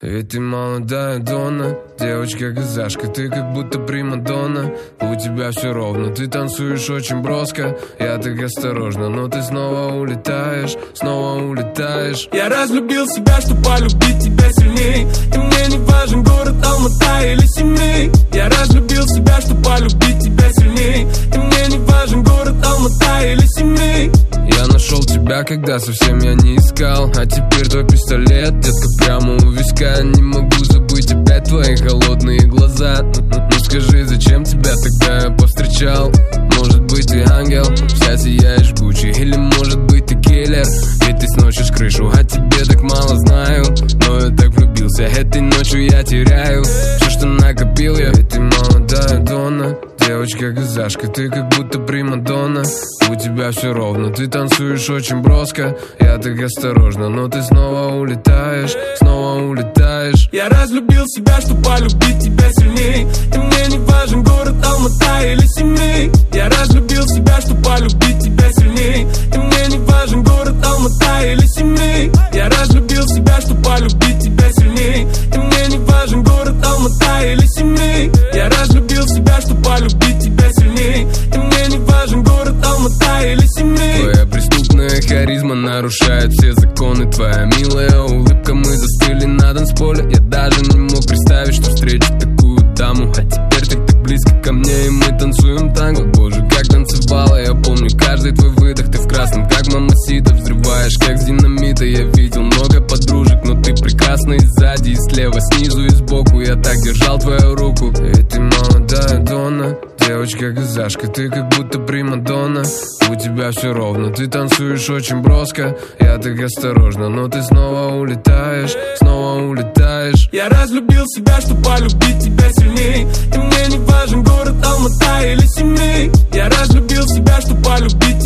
Ведь ты молодая Донна, девочка-казашка, ты как будто примадонна. У тебя все ровно, ты танцуешь очень броско. Я так осторожно, но ты снова улетаешь, снова улетаешь. Я разлюбил себя, чтоб полюбить тебя сильней. И мне не важен город Алмата или Семей. Я разлюбил себя, чтоб полюбить тебя сильней. И мне не важен город Алмата или Семей. Я нашел тебя, когда совсем я не искал. А теперь твой пистолет, детка, прямо у виска. Не могу забыть опять твои холодные глаза. Ну скажи, зачем тебя тогда я повстречал? Может быть ты ангел, вся сияешь жгучий. Или может быть ты киллер, ведь ты сносишь крышу. А тебе так мало знаю, но я так влюбился. Этой ночью я теряю все, что накопил я. Ведь ты молодая Донна, девочка-казашка, ты как будто примадонна. У тебя все ровно, ты танцуешь очень броско. Я так осторожно, но ты снова улетаешь, снова улетаешь. Я разлюбил себя, чтоб полюбить тебя сильней. И мне не важен город Алмата или Семей. Я разлюбил себя, чтоб полюбить тебя сильней. И мне не важен город Алмата или Семей. Я разлюбил себя, чтоб полюбить тебя сильней. И мне не важен город Алмата или Семей. Я разлюбил себя, чтоб полюбить тебя сильней. И мне не важен город Алмата или Семей. Твоя преступная харизма нарушает все законы. Твоя милая улыбка, мы застыли на танцполе. Я даже не мог представить, что встречу такую даму. А теперь ты так близко ко мне, и мы танцуем танго. Боже, как танцевала, я помню каждый твой выдох. Ты в красном, как мамасита, взрываешь, как с динамита. Я видел много подружек, но ты прекрасна и сзади, и слева, снизу и сбоку. Я так держал твою руку. Ведь ты молодая Донна, девочка-казашка, ты как будто примадонна. У тебя все ровно, ты танцуешь очень броско. Я так осторожно, но ты снова улетаешь, снова улетаешь. Я разлюбил себя, чтоб полюбить тебя сильней. И мне не важен город Алмата или Семей. Я разлюбил себя, чтоб полюбить